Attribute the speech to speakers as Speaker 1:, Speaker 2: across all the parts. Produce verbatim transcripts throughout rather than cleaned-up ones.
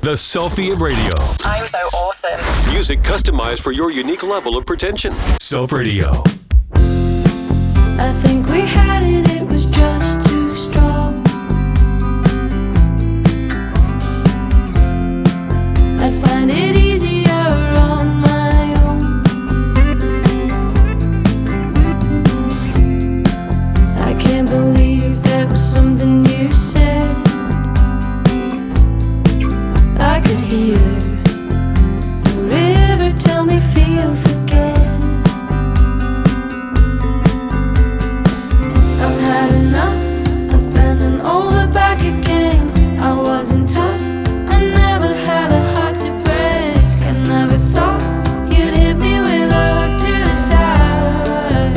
Speaker 1: the selfie of radio.
Speaker 2: I'm so awesome.
Speaker 1: Music customized for your unique level of pretension. Self Radio.
Speaker 3: I think we had it, it was just too strong. I'd find it easier on my own. I can't believe that was something you said. I could hear the river tell me feel forget. I've had enough of bending over back again. I wasn't tough, I never had a heart to break. I never thought you'd hit me with a hook to the side.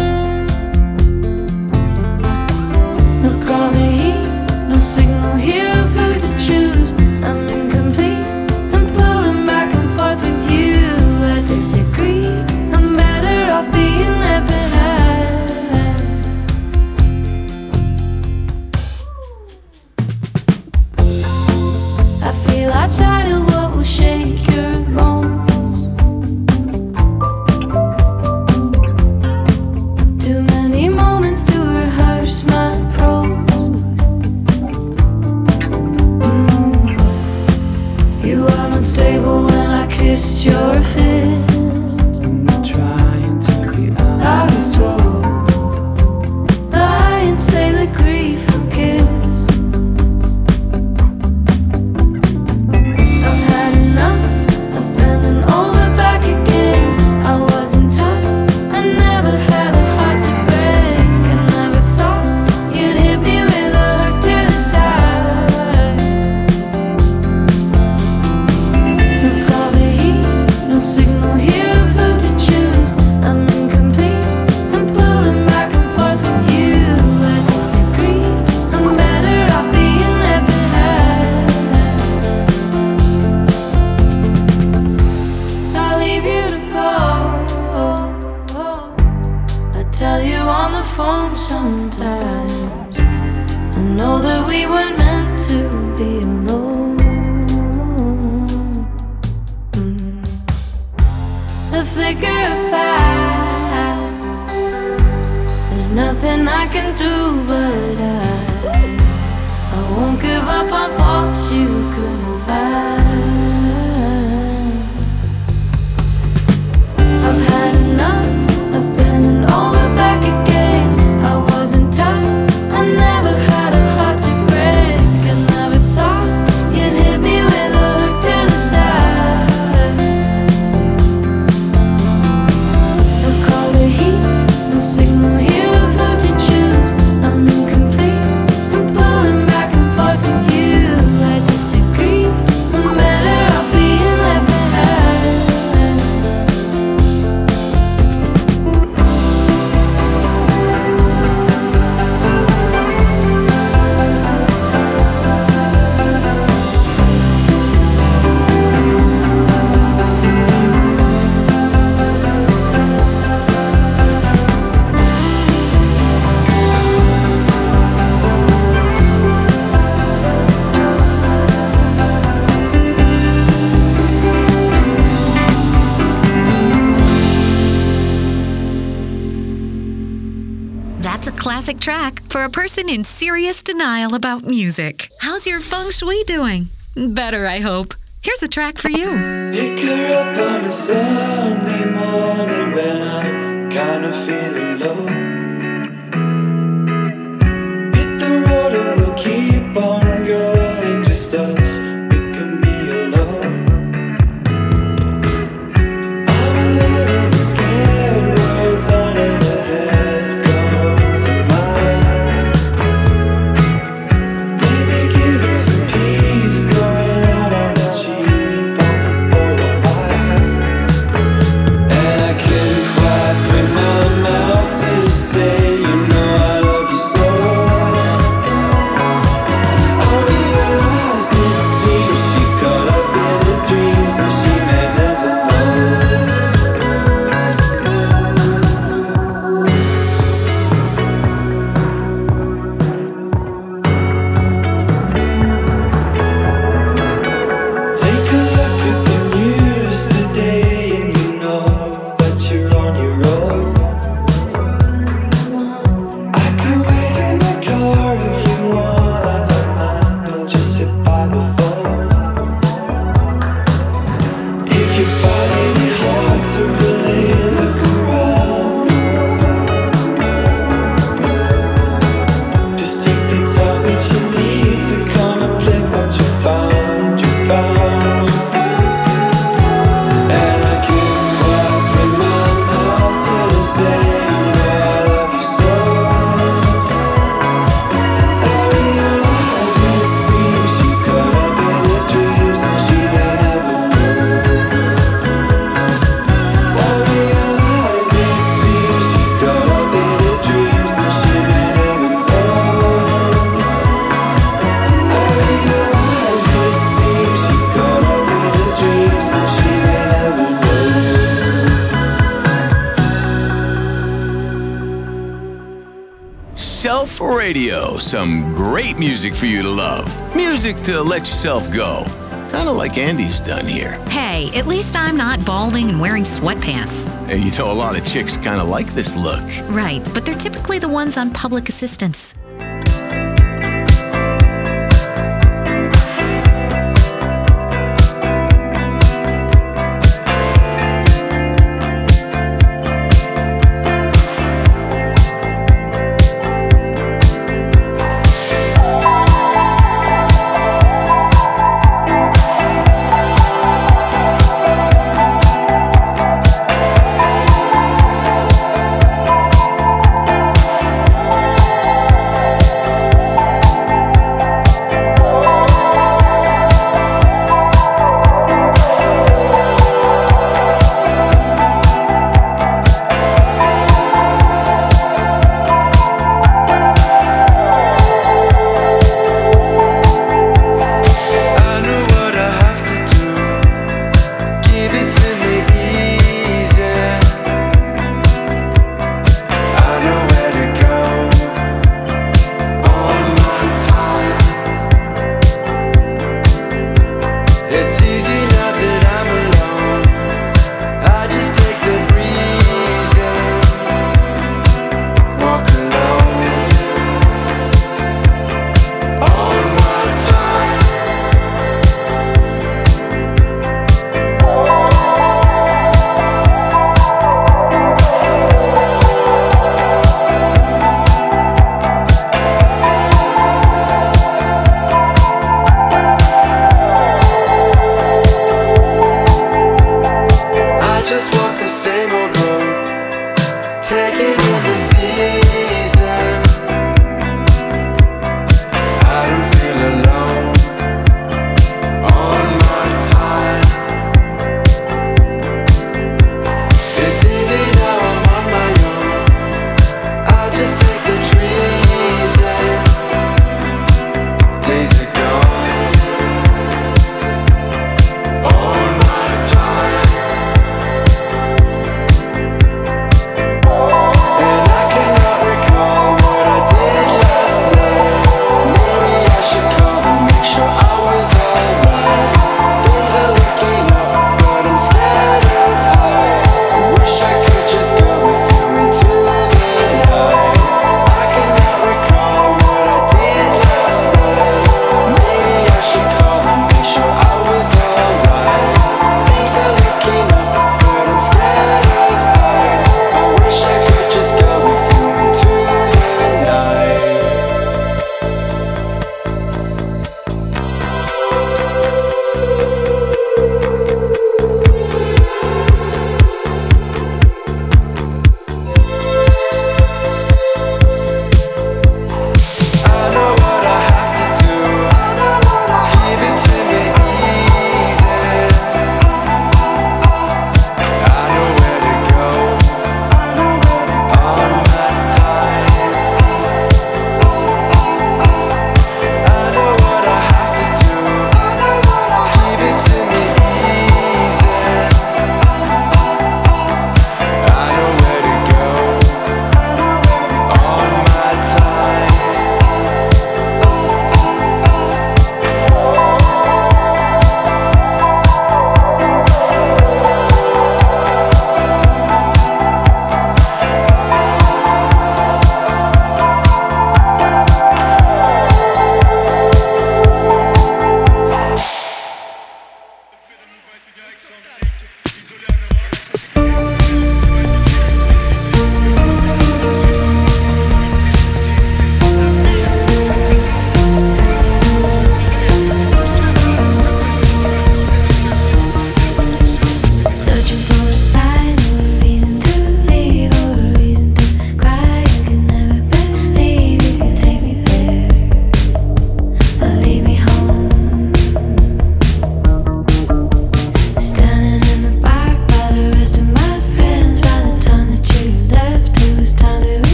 Speaker 3: No call to heat, no signal here of who to choose. I'm incomplete, I'm pulling back and forth with you. I disagree, I'm better off being left behind. I feel outside of what will shake your bones. Too many moments to rehearse my prose. Mm. You are unstable when I kissed your fist.
Speaker 4: Trying to be
Speaker 3: I
Speaker 4: honest.
Speaker 3: was told, lie and say that grief forgives. I've had enough of bending over back again. I wasn't tough, I never had a heart to break. I never thought you'd hit me with a hook to the side. No call to heat, no signal here of who to choose. I'm incomplete, I'm pulling back and forth with you. I disagree, I'm better off being left behind. I'll leave you to go. I tell you on the phone sometimes. I know that we weren't meant to be alone. Mm. A flicker of fire. There's nothing I can do, but I I won't give up on faults you couldn't find. I've had enough of bending over back again. I wasn't tough, I never had a heart to break. I never thought you'd hit me with a hook to the side. No call to heat, no signal here of who to choose. I'm incomplete, I'm pulling back and forth with you. I disagree, I'm better off being left behind.
Speaker 5: That's a classic track for a person in serious denial about music. How's your feng shui doing? Better, I hope. Here's a track for you.
Speaker 4: Pick her up on a Sunday morning when I'm kind of feeling low. Hit the road and we'll keep on going, just us, we can be alone. I'm a little bit scared, words I never had come to mind. Maybe give it some peace, going out on the cheap on four or five. And I couldn't quite bring my mouth to say, you know I love you so. I realize it's
Speaker 2: Self Radio. Some great music for you to love. Music to let yourself go. Kind of like Andy's done here.
Speaker 5: Hey, at least I'm not balding and wearing sweatpants.
Speaker 2: And you know, a lot of chicks kind of like this look.
Speaker 5: Right, but they're typically the ones on public assistance.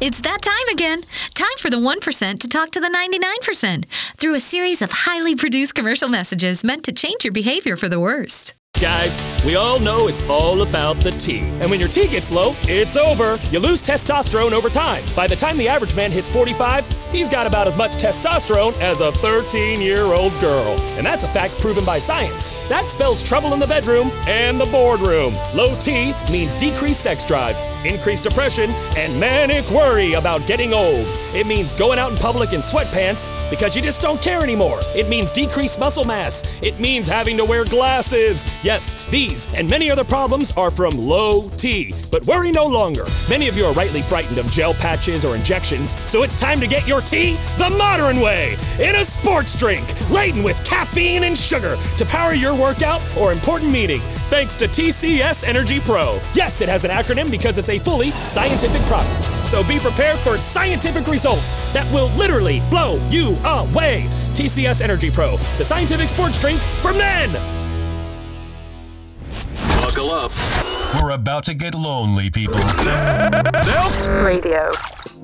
Speaker 5: It's that time again. Time for the one percent to talk to the ninety-nine percent through a series of highly produced commercial messages meant to change your behavior for the worst.
Speaker 6: Guys, we all know it's all about the T. And when your T gets low, it's over. You lose testosterone over time. By the time the average man hits forty-five, he's got about as much testosterone as a thirteen-year-old girl. And that's a fact proven by science. That spells trouble in the bedroom and the boardroom. Low T means decreased sex drive, increased depression, and manic worry about getting old. It means going out in public in sweatpants because you just don't care anymore. It means decreased muscle mass. It means having to wear glasses. Yes, these and many other problems are from low T. But worry no longer. Many of you are rightly frightened of gel patches or injections, so it's time to get your tea the modern way, in a sports drink, laden with caffeine and sugar to power your workout or important meeting, thanks to T C S Energy Pro. Yes, it has an acronym because it's a fully scientific product. So be prepared for scientific results that will literally blow you away. T C S Energy Pro, the scientific sports drink for men.
Speaker 1: Buckle up.
Speaker 7: We're about to get lonely, people.
Speaker 8: Radio.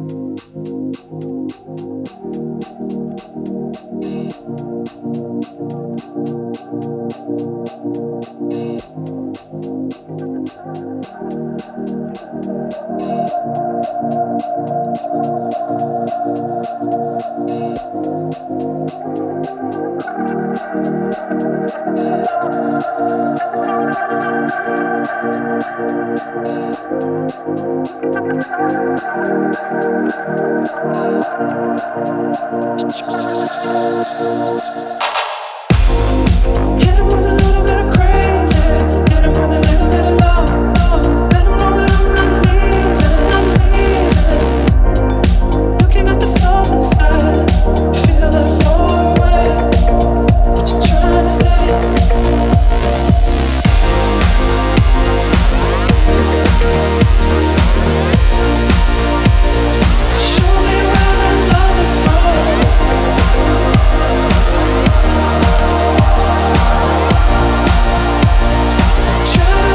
Speaker 4: Hit 'em with a little bit of crazy, hit 'em with a little bit of love. Let 'em know that I'm not leaving, not leaving. Looking at the stars inside, feel that far away. What you trying to say? Show me where the love is gone. Try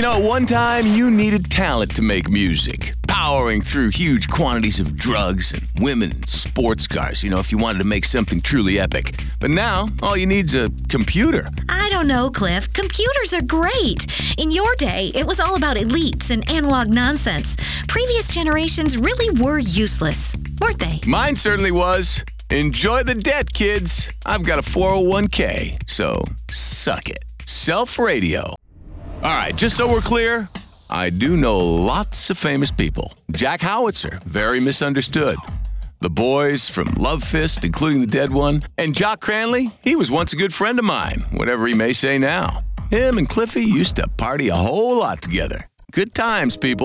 Speaker 2: know, at one time you needed talent to make music, powering through huge quantities of drugs and women and sports cars, you know, if you wanted to make something truly epic. But now, all you need's a computer.
Speaker 5: I don't know, Cliff. Computers are great. In your day, it was all about elites and analog nonsense. Previous generations really were useless, weren't they?
Speaker 2: Mine certainly was. Enjoy the debt, kids. I've got a four oh one k, so suck it. Self Radio. All right, just so we're clear, I do know lots of famous people. Jack Howitzer, very misunderstood. The boys from Love Fist, including the dead one. And Jock Cranley, he was once a good friend of mine, whatever he may say now. Him and Cliffy used to party a whole lot together. Good times, people.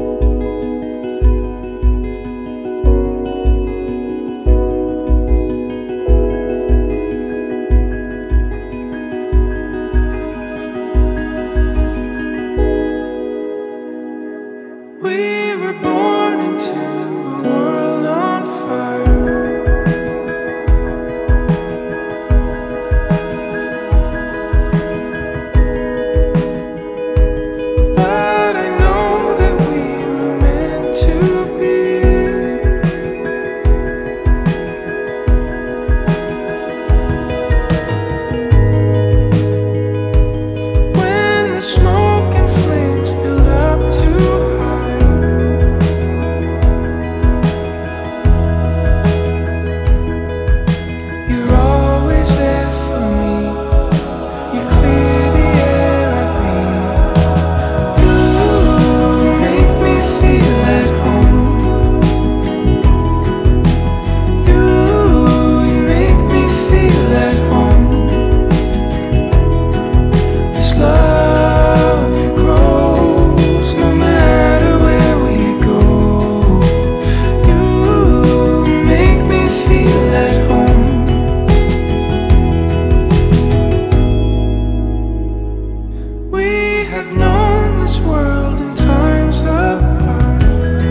Speaker 4: We were born into a world on fire. But I know that we were meant to be. When the smoke and flames build up too high, you're always there for me. You clear the air I breathe. You make me feel at home. You, you make me feel at home. This love, it grows no matter where we go. You make me feel at home. We have known this world in times apart.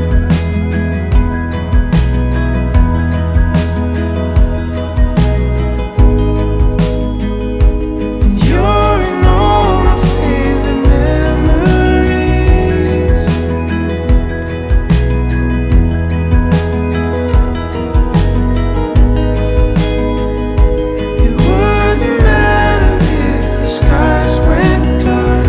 Speaker 4: And you're in all my favorite memories. It wouldn't matter if the skies went dark.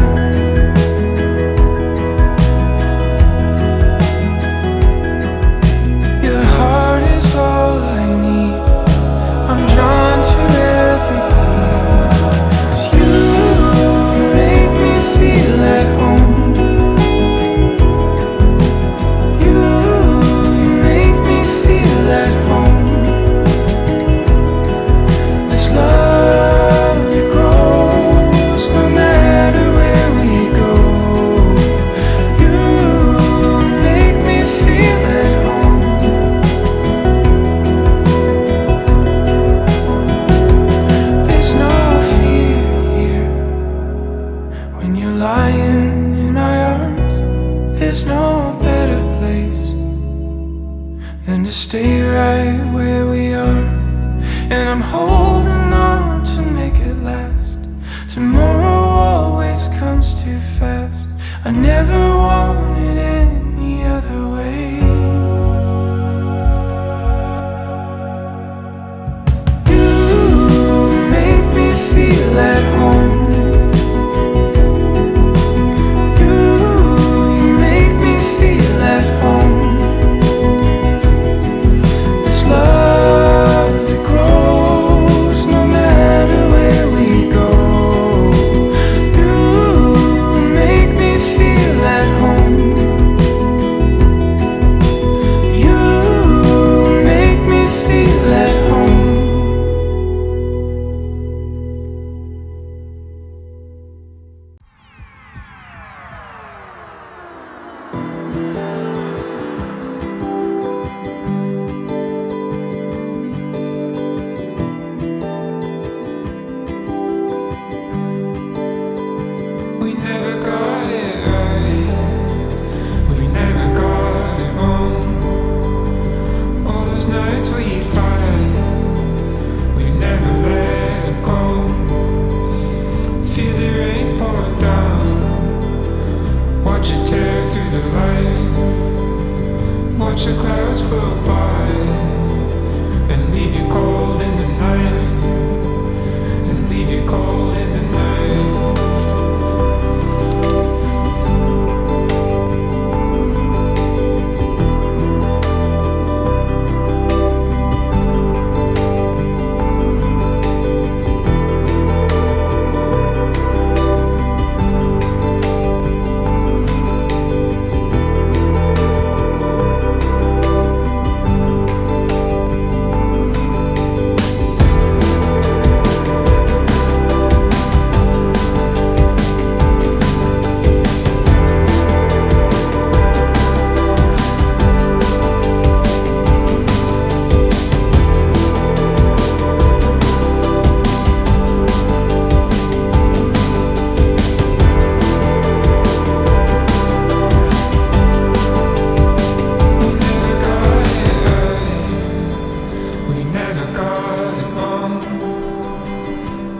Speaker 4: Your heart is all I need. I'm drawn to every beat. 'Cause you make me feel at home. You, you make me feel at home. This love, it grows no matter where we go. You make me feel at home. There's no fear here when you're lying in my arms. There's no better place than to stay right where we are. And I'm holding on to make it last. Tomorrow always comes too fast. I never wanted any other way. You make me feel at home. You, you make me feel at home. This love, it grows no matter where we go. You make me feel at home.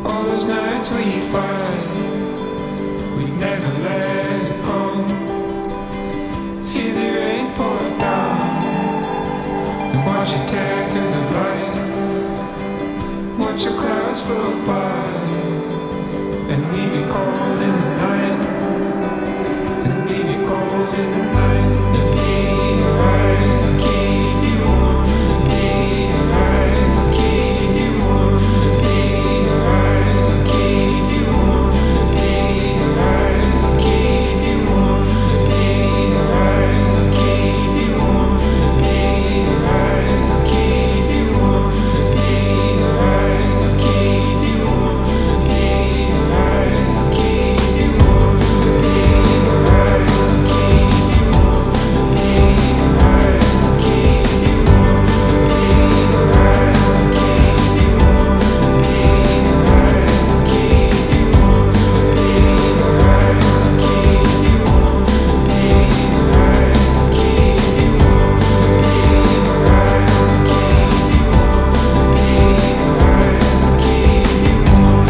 Speaker 4: All those nights we fight, we never let it go. Feel the rain pour down and watch it tear through the light. Watch the clouds float by and leave you cold in the night. And leave you cold in the night. And be alright, I'll keep you warm. And be alright, I'll keep you warm. And be alright, I'll keep you warm. And be alright, I'll keep you warm. And be alright, I'll keep you warm. And be alright, I'll keep you warm. And be alright, I'll keep you warm. And be alright, I'll keep you warm. And be alright, I'll keep you warm. And be alright, I'll keep you warm. And be alright, I'll keep you warm. And be alright, I'll keep you warm. And be alright, I'll keep you warm. And be alright, I'll keep you warm. And be alright, I'll keep you warm. And be alright, I'll keep you warm.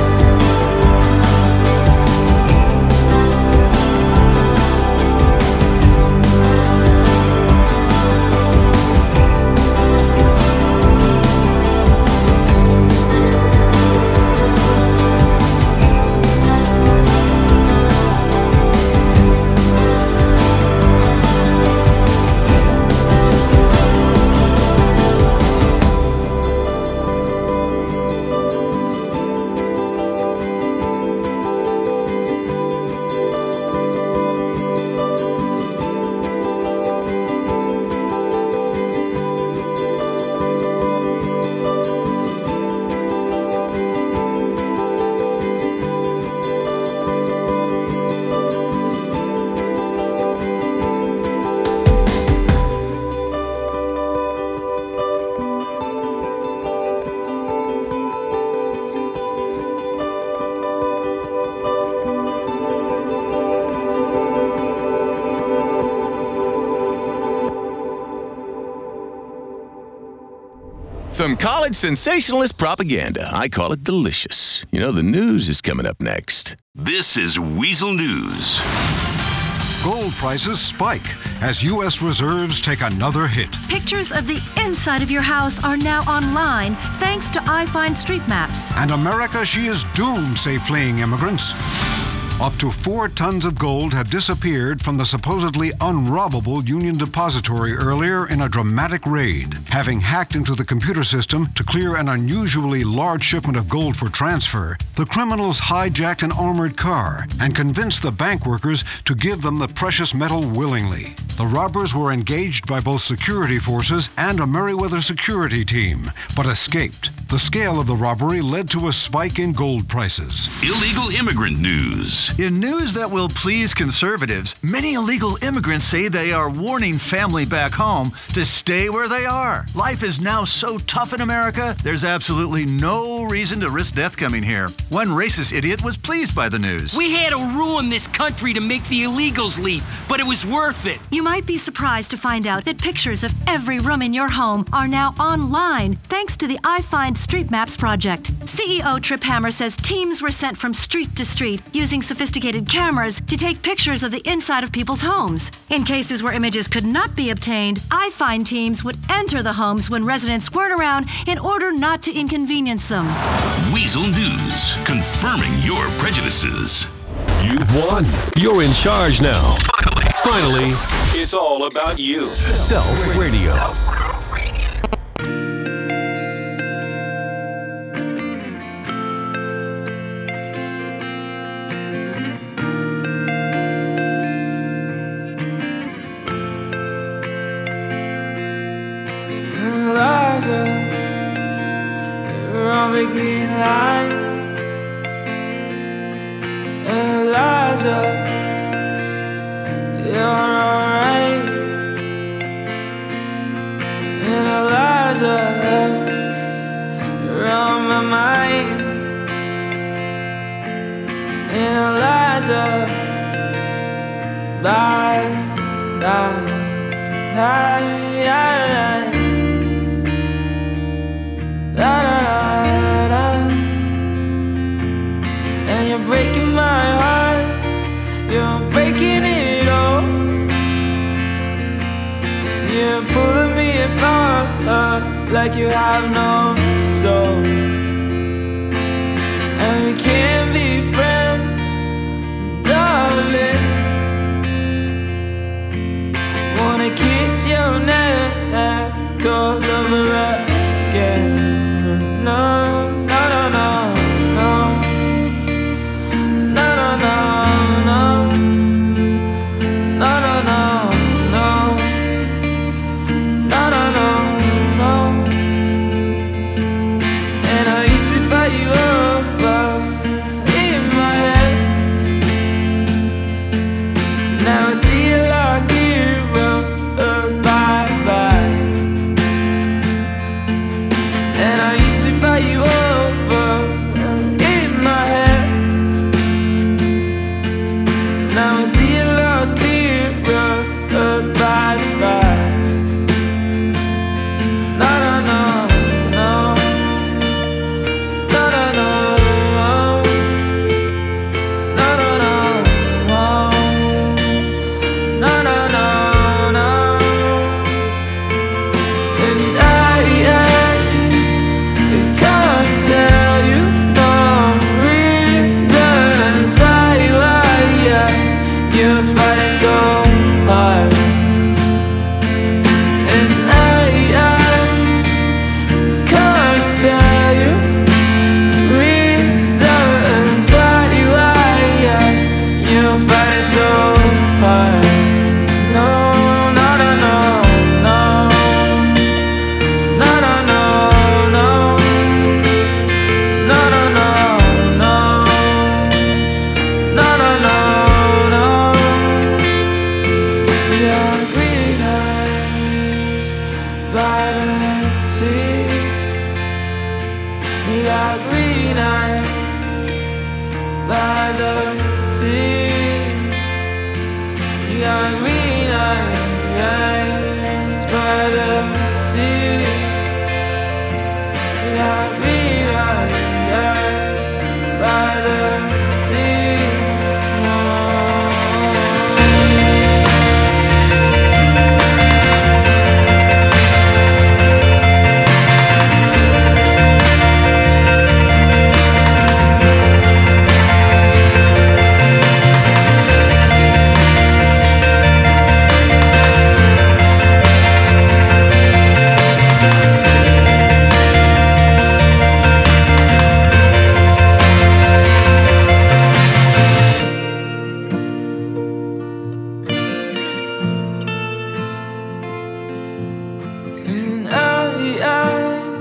Speaker 2: Some college sensationalist propaganda. I call it delicious. You know, the news is coming up next.
Speaker 8: This is Weasel News.
Speaker 9: Gold prices spike as U S reserves take another hit.
Speaker 10: Pictures of the inside of your house are now online thanks to iFind Street Maps.
Speaker 9: And America, she is doomed, say fleeing immigrants. Up to four tons of gold have disappeared from the supposedly unrobbable Union Depository earlier in a dramatic raid. Having hacked into the computer system to clear an unusually large shipment of gold for transfer, the criminals hijacked an armored car and convinced the bank workers to give them the precious metal willingly. The robbers were engaged by both security forces and a Merriweather security team, but escaped. The scale of the robbery led to a spike in gold prices.
Speaker 8: Illegal immigrant news.
Speaker 11: In news that will please conservatives, many illegal immigrants say they are warning family back home to stay where they are. Life is now so tough in America, there's absolutely no reason to risk death coming here. One racist idiot was pleased by the news.
Speaker 12: We had to ruin this country to make the illegals leave, but it was worth it.
Speaker 10: You might be surprised to find out that pictures of every room in your home are now online thanks to the iFind Street Maps project. C E O Trip Hammer says teams were sent from street to street using sophisticated cameras to take pictures of the inside of people's homes. In cases where images could not be obtained, iFind teams would enter the homes when residents weren't around in order not to inconvenience them.
Speaker 8: Weasel News, confirming your prejudices.
Speaker 1: You've won. You're in charge now. Finally, it's all about you. Self Radio.
Speaker 4: Eliza, you're on the green line. Eliza, you're alright. And Eliza, you're on my mind. And Eliza, die, die, die, die, die. Da, da, da, da. you're breaking my heart. You're breaking it all. You're pulling me apart like you have no soul. And we can't be friends, darling. Wanna kiss your neck all over again. No, no, no, no, no. No, no, no, no. No, no, no, no. No, no, no, no. And I used to fight you over in my head. Now I see you like you, uh, bye, bye. And I used to fight you over in my head. Now I see you look clearer, uh, bye, bye. No, no, no, no. No, no, no, no. No, no, no, no. No, no, no, no. And I, I can't tell you no reasons why you are, yeah, you're fighting so hard. And I, I can't tell you reasons why you are, yeah, you're fighting so hard. No, no, no, no, no. No, no, no, no. No, no, no, no. No, no, no, no. Your green eyes by the sea. Your green eyes by the sea. Your green eyes by the sea. Your green eyes by the sea. And I, I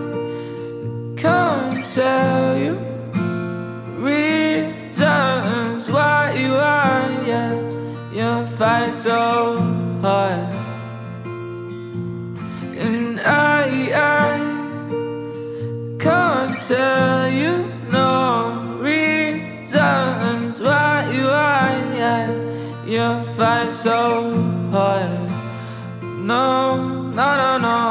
Speaker 4: can't tell you reasons why you are, yeah, you're fighting so hard. And I, I can't tell you no reasons why you are, yeah, you're fighting so hard. No, no, no, no.